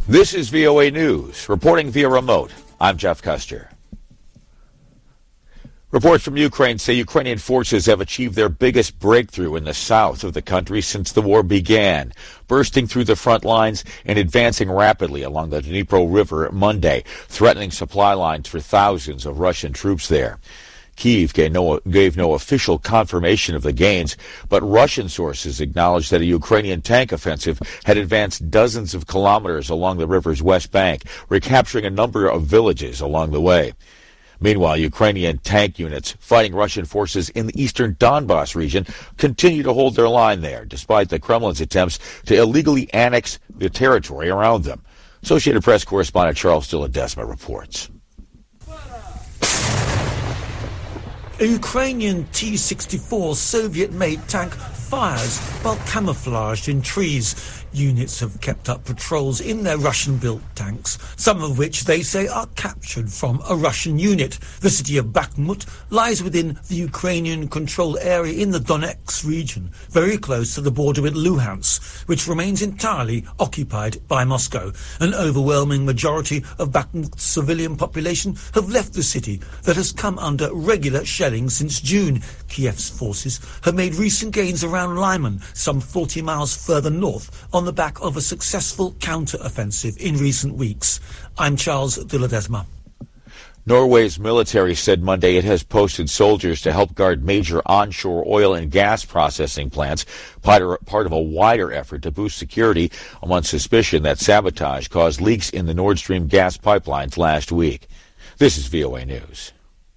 This is VOA News. Reporting via remote, I'm Jeff Custer. Reports from Ukraine say Ukrainian forces have achieved their biggest breakthrough in the south of the country since the war began, bursting through the front lines and advancing rapidly along the Dnipro River Monday, threatening supply lines for thousands of Russian troops there. Kyiv gave no official confirmation of the gains, but Russian sources acknowledged that a Ukrainian tank offensive had advanced dozens of kilometers along the river's west bank, recapturing a number of villages along the way. Meanwhile, Ukrainian tank units fighting Russian forces in the eastern Donbas region continue to hold their line there, despite the Kremlin's attempts to illegally annex the territory around them. Associated Press correspondent Charles de Ledesma reports. A Ukrainian T-64 Soviet-made tank fires while camouflaged in trees. Units have kept up patrols in their Russian-built tanks, some of which they say are captured from a Russian unit. The city of Bakhmut lies within the Ukrainian-controlled area in the Donetsk region, very close to the border with Luhansk, which remains entirely occupied by Moscow. An overwhelming majority of Bakhmut's civilian population have left the city that has come under regular shelling since June. Kiev's forces have made recent gains around Lyman, some 40 miles further north, on the back of a successful counter-offensive in recent weeks. I'm Charles de Ledesma. Norway's military said Monday it has posted soldiers to help guard major onshore oil and gas processing plants, part of a wider effort to boost security among suspicion that sabotage caused leaks in the Nord Stream gas pipelines last week. This is VOA News.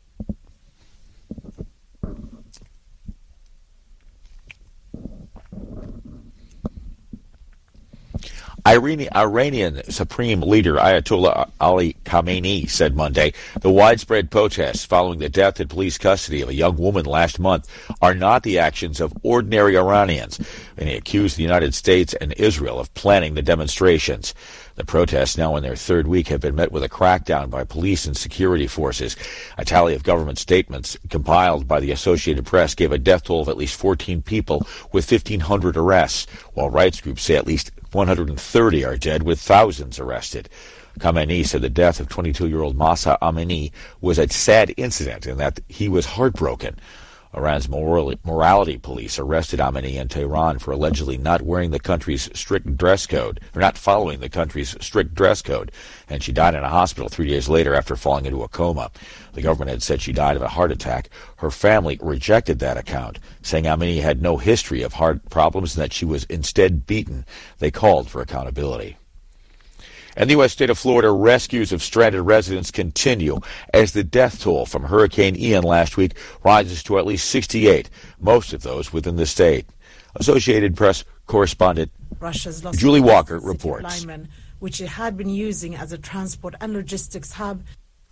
Iranian Supreme Leader Ayatollah Ali Khamenei said Monday the widespread protests following the death in police custody of a young woman last month are not the actions of ordinary Iranians, and he accused the United States and Israel of planning the demonstrations. The protests, now in their third week, have been met with a crackdown by police and security forces. A tally of government statements compiled by the Associated Press gave a death toll of at least 14 people, with 1,500 arrests, while rights groups say at least 130 are dead, with thousands arrested. Khamenei said the death of 22-year-old Mahsa Amini was a sad incident and that he was heartbroken. Iran's morality police arrested Amini in Tehran for allegedly not wearing the country's strict dress code, or not following the country's strict dress code, and she died in a hospital 3 days later after falling into a coma. The government had said she died of a heart attack. Her family rejected that account, saying Amini had no history of heart problems and that she was instead beaten. They called for accountability. And the U.S. state of Florida rescues of stranded residents continue as the death toll from Hurricane Ian last week rises to at least 68, most of those within the state. Associated Press correspondent Julie Walker reports. Lyman, which it had been using as a transport and logistics hub.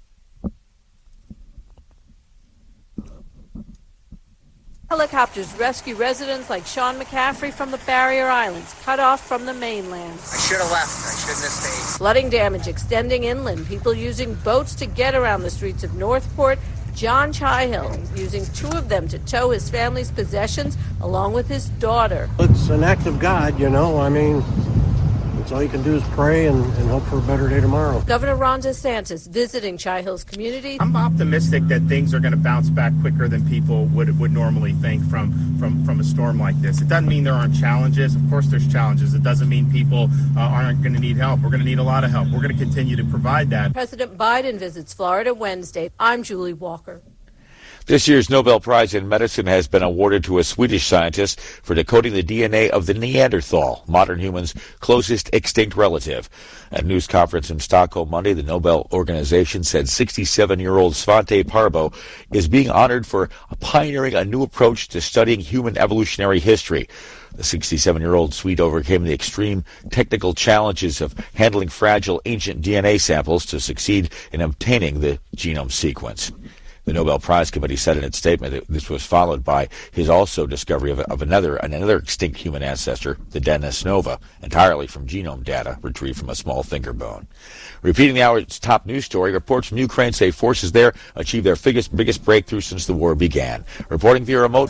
Helicopters rescue residents like Sean McCaffrey from the Barrier Islands, cut off from the mainland. I should have left. I shouldn't have stayed. Flooding damage extending inland. People using boats to get around the streets of Northport. John Chihill using two of them to tow his family's possessions along with his daughter. It's an act of God, you know. I mean, that's all you can do is pray and hope for a better day tomorrow. Governor Ron DeSantis visiting Chihill's community. I'm optimistic that things are going to bounce back quicker than people would normally think from a storm like this. It doesn't mean there aren't challenges. Of course there's challenges. It doesn't mean people aren't going to need help. We're going to need a lot of help. We're going to continue to provide that. President Biden visits Florida Wednesday. I'm Julie Walker. This year's Nobel Prize in Medicine has been awarded to a Swedish scientist for decoding the DNA of the Neanderthal, modern humans' closest extinct relative. At a news conference in Stockholm Monday, the Nobel organization said 67-year-old Svante Parbo is being honored for pioneering a new approach to studying human evolutionary history. The 67-year-old Swede overcame the extreme technical challenges of handling fragile ancient DNA samples to succeed in obtaining the genome sequence. The Nobel Prize Committee said in its statement that this was followed by his also discovery of another extinct human ancestor, the Denisova, entirely from genome data retrieved from a small finger bone. Repeating the hour's top news story, reports from Ukraine say forces there achieved their biggest breakthrough since the war began. Reporting via remote